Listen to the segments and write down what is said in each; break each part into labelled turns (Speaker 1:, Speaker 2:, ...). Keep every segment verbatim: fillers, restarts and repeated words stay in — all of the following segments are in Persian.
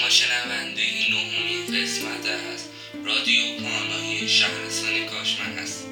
Speaker 1: شنونده نهمین قسمت از رادیو پانای شهرستان کاشمر هست.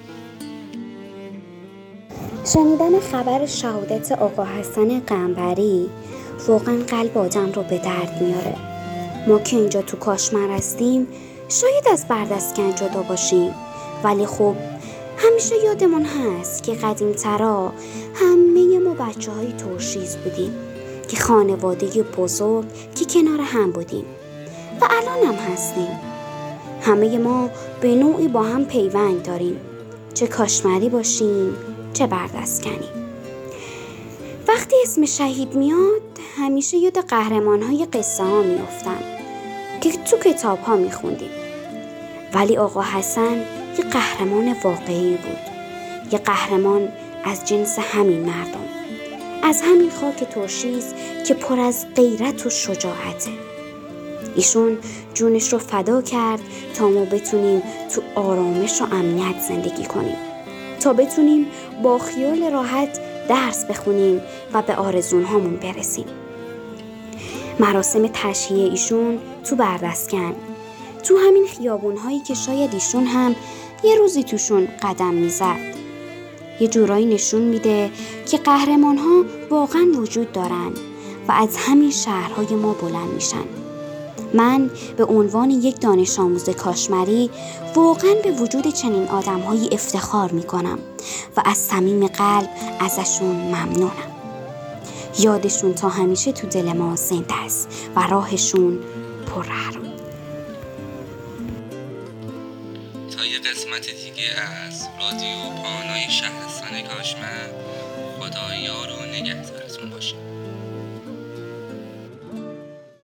Speaker 2: شنیدن خبر شهادت آقا حسن قنبری واقعا قلب آدم رو به درد میاره. ما که اینجا تو کاشمر هستیم شاید از بردستکن جدا باشیم، ولی خب همیشه یادمون هست که قدیم‌ترا همه ما بچه های ترشیز بودیم که خانواده بزرگ که کنار هم بودیم و الان هم هستیم. همه ما به نوعی با هم پیوند داریم، چه کاشمری باشیم چه بردستکنی. وقتی اسم شهید میاد همیشه یاد قهرمان های قصه ها میافتم که تو کتاب ها میخوندیم، ولی آقا حسن یه قهرمان واقعی بود، یه قهرمان از جنس همین مردم، از همین خاک ترشیز که پر از غیرت و شجاعته. ایشون جونش رو فدا کرد تا ما بتونیم تو آرامش و امنیت زندگی کنیم، تا بتونیم با خیال راحت درس بخونیم و به آرزوهامون برسیم. مراسم تشییع ایشون تو بردستکن، تو همین خیابون‌هایی که شاید ایشون هم یه روزی توشون قدم میزد، یه جورایی نشون میده که قهرمان‌ها واقعا وجود دارن و از همین شهرهای ما بلند میشن. من به عنوان یک دانش آموز کاشمری واقعا به وجود چنین آدم‌هایی افتخار میکنم و از صمیم قلب ازشون ممنونم. یادشون تا همیشه تو دل ما زنده است و راهشون پررو.
Speaker 1: تا یه قسمت دیگه از رادیو پانای شهرستان کاشمر، خدا یار و نگهدارتون باشه.